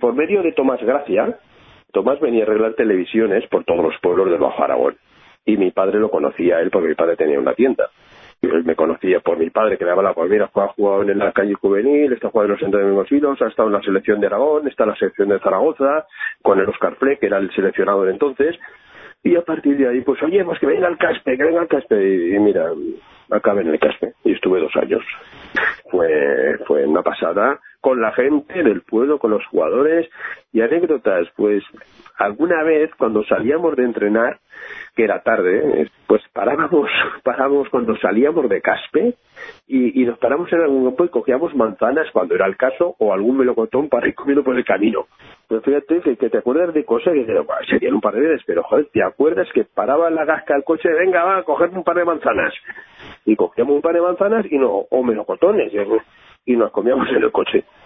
por medio de Tomás Gracia. Tomás venía a arreglar televisiones por todos los pueblos del Bajo Aragón. Y mi padre lo conocía a él porque mi padre tenía una tienda. Y él me conocía por mi padre, que le daba pues mira, ha jugado en la calle juvenil, está jugando en los centros de Mimosilos, ha estado en la selección de Aragón, está en la selección de Zaragoza, con el Óscar Fleck, que era el seleccionador entonces. Y a partir de ahí, pues oye, pues que venga al Caspe, que venga al Caspe. Y mira, acabé en el Caspe. Y estuve 2 años. Fue una pasada con la gente del pueblo, con los jugadores. Y anécdotas, pues alguna vez cuando salíamos de entrenar, que era tarde, pues parábamos cuando salíamos de Caspe y nos paramos en algún grupo y cogíamos manzanas cuando era el caso o algún melocotón para ir comiendo por el camino. Pero fíjate que te acuerdas de cosas que serían un par de veces, pero joder, ¿te acuerdas que paraba en la gasca el coche? Venga, va, a cogerme un par de manzanas. Y cogíamos un par de manzanas o melocotones y nos comíamos en el coche.